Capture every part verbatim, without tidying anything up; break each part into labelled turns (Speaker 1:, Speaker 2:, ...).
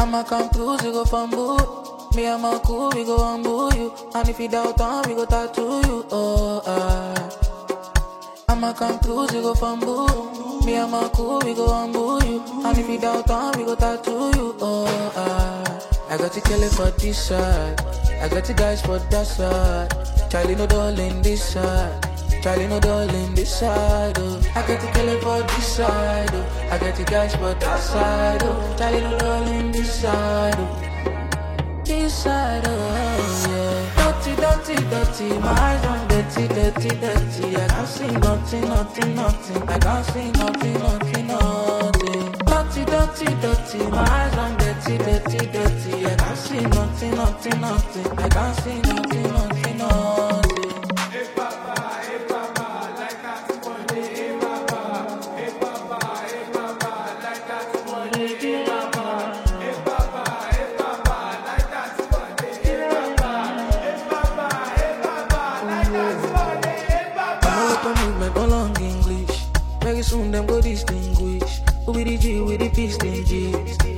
Speaker 1: I'ma come cruise, we go fumble. Me and my cool, we go humble you. And if you doubt on, we go tattoo you. Oh, ah. I'ma come cruise, we go fumble. Me and my cool, we go humble you. And if you doubt on, we go tattoo you. Oh, ah. I got to kill it for this side. I got the guys for that side. Charlie no darling this side. Charlie no darling this side. Oh. I got the kill it for this side. Oh. I got the guys for that side. Oh. Charlie no darling this side. Oh. This side, oh yeah. Dirty, dirty, dirty. My eyes on dirty, dirty, dirty. I can't see nothing, nothing, nothing. I can't see nothing, nothing, nothing. Dirty, dirty, dirty. My eyes on dirty, dirty, dirty. I can't see nothing, nothing, nothing. I can't see nothing, nothing, nothing.
Speaker 2: Hey papa, hey papa, like that money. Hey papa, hey papa, hey papa, like that money. Hey papa, hey papa, hey papa, like that money. Hey papa, hey papa, hey papa, like that money. Hey papa.
Speaker 1: I'm up a movement, no long English. Very soon them go distinguish. Who be the G with the P stingy?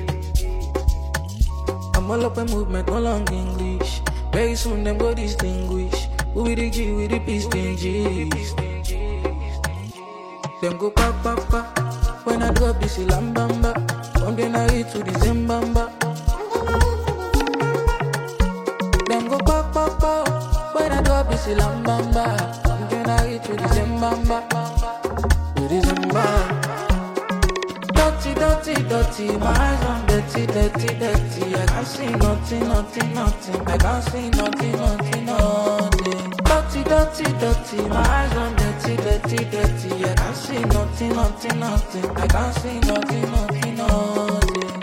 Speaker 1: I'm all up a movement, no long English. Very soon them go distinguish. Who be the G with the P stingy? Them go pa pa pa. When I drop this lambamba. From the night to the Zimbamba. Them go pa pa pa. When I drop this lambamba. From the night to the Zimbamba. To the Zimbamba. Dirty, dirty, dirty, my eyes on dirty, dirty, dirty. I can't see nothing, nothing, nothing. I can't see nothing, nothing, nothing. Dirty, dirty, dirty, my eyes on dirty, dirty, dirty. I can't see nothing, nothing, nothing. I can't see nothing, nothing, nothing.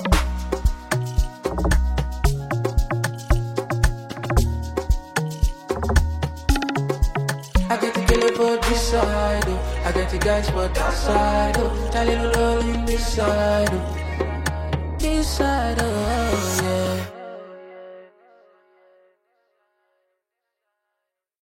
Speaker 1: I get to kill it for this side, oh. I get the guys for that side, oh. Charlie no love in this side, oh. This side, oh.